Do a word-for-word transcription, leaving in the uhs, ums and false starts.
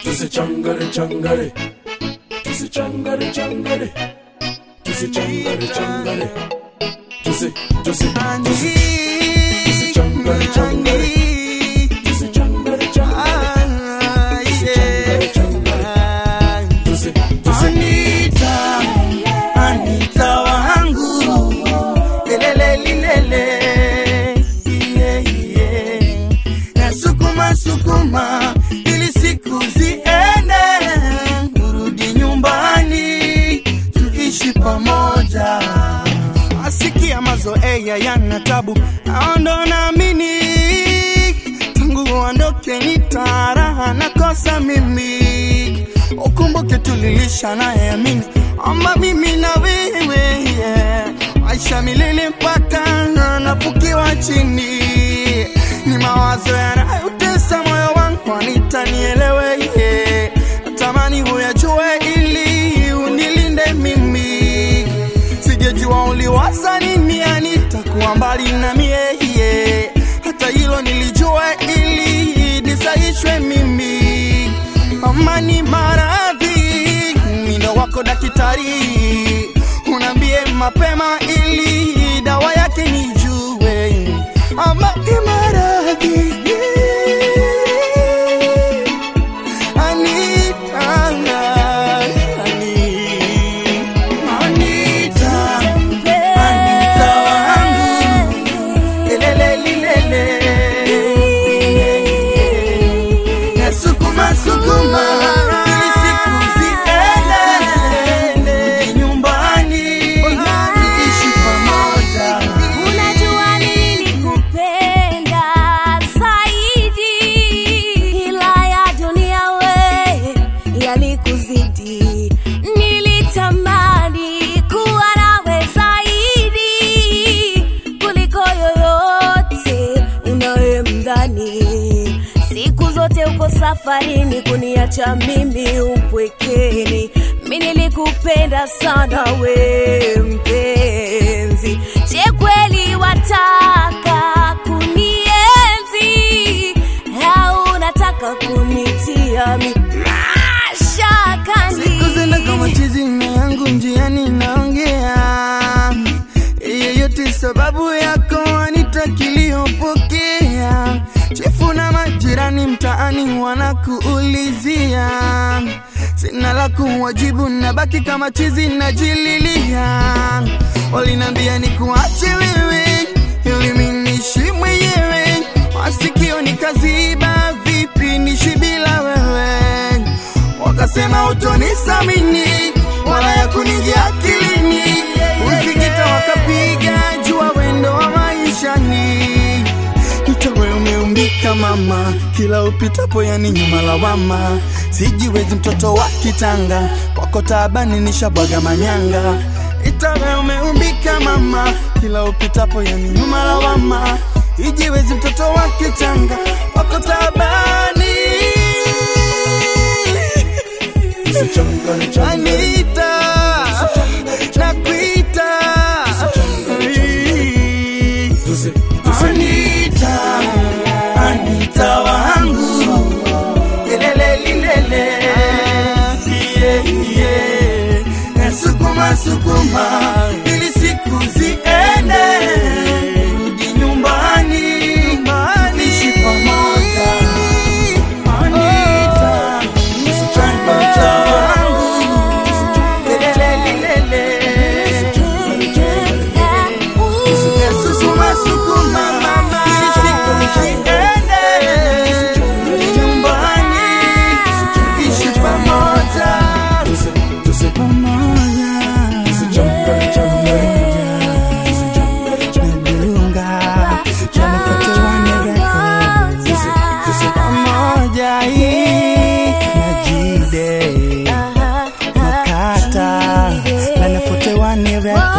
tusichangare changare, tusichangare changare, tusichangare changare, tusi tusi tusi tusichangare changare, tusichangare changare, tusichangare changare, tusi tusi Anita, Anita wangu, lele lele, yeah yeah, na sukuma sukuma ili siku ziende, urudi nyumbani tuishi pamoja. Asikia mazoea yana tabu, naondo naamini tangu uondoke nitaraha nakosa mimi. Ukumbuke tulilisha naye amini, ama mimi na wewe yeah. Maisha milele mpaka nafukiwa chini, ni mawazo yanayotesa moyo wangu, Anita nielewe yeah. Natamani huyajue ili unilinde mimi, sijejua uliwaza nini Anita kuwa mbali na mie yeah. Hata hilo nilijua ili nisaishwe mimi. Amani maradhi, mino wako daktari, unambie mapema ili dawa yake nijue. Amani maradhi, Anita, Anita, Anita wangu, lele lele, na sukuma sukuma ili siku ziende nyumbani tuishi pamoja. Unajua nilikupenda zaidi, ila ya dunia we yalikuzidi. Nilitamani kuwa nawe zaidi kuliko yoyote unayemdhani. Siku zote uko safarini kuniacha mimi upwekeni. Mimi nilikupenda sana we mpenzi. Je, kweli wataka kunienzi au unataka kunitia mashakani? Siku zenda kama chizi na yangu njiani naongea, yeyote sababu yako Anita kiliyopokea. Chifu na majirani mtaani wanakuulizia, sina la kuwajibu nabaki kama chizi najililia. Walinambia nikuache wewe ili mimi niishi mwenyewe, masikio nikaziba vipi niishi bila wewe. Wakasema utonisamini wala ya kunijia akilini, usikita wakapiga jua wendo wa maishani. Nitawe umeumbika mama, kila upitapo yani nyuma lawama. Sijiwezi mtoto wa kitanga, kwako taabani nishabwaga manyanga. Itawe umeumbika mama, kila upitapo yani nyuma lawama. Sijiwezi mtoto wa kitanga, kwako taabani. tusichangare changare, Anita, nakuita tusi tusi Anita, Anita wangu, lele lele, yeah yeah, na sukuma sukuma ili siku ziende, rudi nyumbani tuishi pamoja. Anita, Anita wangu, lele lele, sukuma sukuma ili siku ziende, rudi nyumbani tuishi pamoja. tusi tusi Pamoja, tusichangare changare, tusichangare changare, Dunga, Wanafuatiwane records. tusi tusi Pamoja hii na Jide Makata, Wanafuatiwane records.